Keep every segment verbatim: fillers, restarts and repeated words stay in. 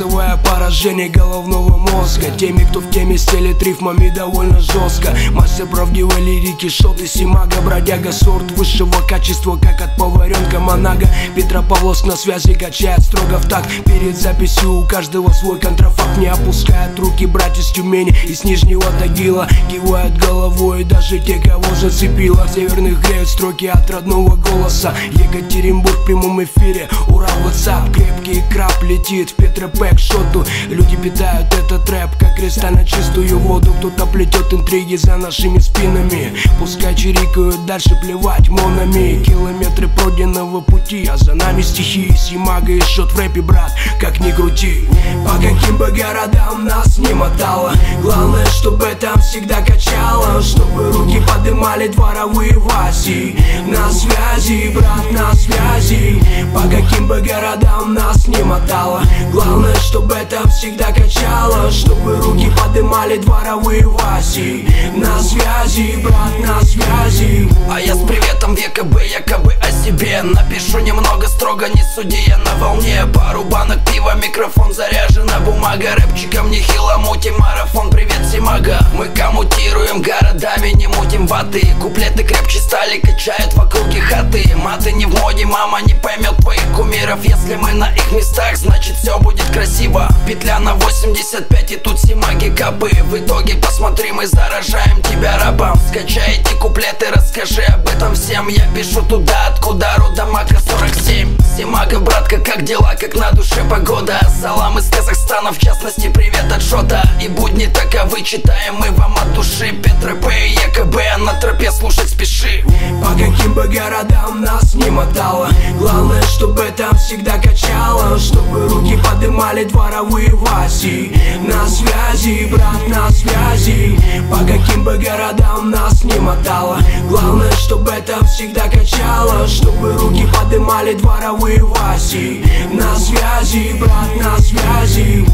вызывая поражение головного мозга. Теми, кто в теме, стелит рифмами довольно жестко. Мастер правдивой лирики, шот и Симага, бродяга, сорт высшего качества, как от поваренка Монага. Петропавловск на связи, качает строго в такт. Перед записью у каждого свой контрафакт. Не опускают руки братья с Тюмени и с Нижнего Тагила. Кивают головой даже те, кого зацепило. Северных греют строки от родного голоса. Екатеринбург в прямом эфире, Урал, WhatsApp. Крепкий краб летит в Петропэк шоту. Люди питают этот рэп, как кристально чистую воду. Кто-то плетет интриги за нашими спинами. Пускай чирикают, дальше плевать монами. Километры пройденного пути, а за нами стихи. Симага и шот в рэпе, брат, как ни крути. По каким бы городам нас не мотало, главное, чтобы там всегда качало. Чтобы руки подымали дворовые Васи. На связи, брат, на связи. По каким бы городам нас не мотало, главное, чтобы там всегда качало. Чтобы руки подымали дворовые Васи. На связи, брат, на связи. А я с приветом ВКБ, якобы о себе напишу немного, строго не суди, я на волне. Пару банок пива, микрофон, заряжена бумага. Рэпчиком нехило мутим, марафон, привет, Симага. Мы коммутируем городами, не мутим ваты. Куплеты крепче стали, качают в округе хаты. Маты не в моде, мама не поймет твоих кумиров. Если мы на их местах, значит все будет красиво. Петля на восемьдесят пять и тут Симаги капы. В итоге посмотри, мы заражаем тебя рапом. Скачай эти куплеты, расскажи об этом всем. Я пишу туда, откуда родом Мака сорок семь. Симага, братка, как дела, как на душе погода? Салам из Казахстана, в частности, привет от Шота. И будни таковы, читаем мы вам от души. Петропэ и ЕКБ, на тропе слушать спеши. По каким бы городам нас не мотало, главное, чтобы там всегда качало. Чтобы руки подымали дворовые Васи. На связи, брат, на связи. По каким бы городам нас не мотало, главное, чтобы там всегда качало. Чтобы руки подымали дворовые Васи. На связи, брат, на связи.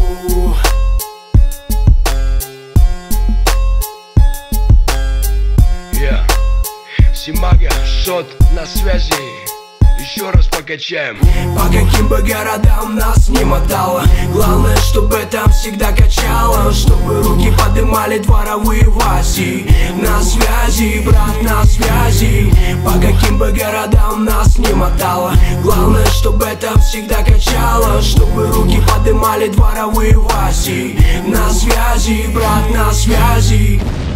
Yeah. Симага, шот на связи. Еще раз покачаем. По каким бы городам нас не мотало, главное, чтобы там всегда качало. Чтобы руки подымали дворовые Васи. На связи, брат, на связи. По каким бы городам нас не мотало, главное, чтобы там всегда качало. Чтобы руки подымали дворовые Васи. На связи, брат, на связи.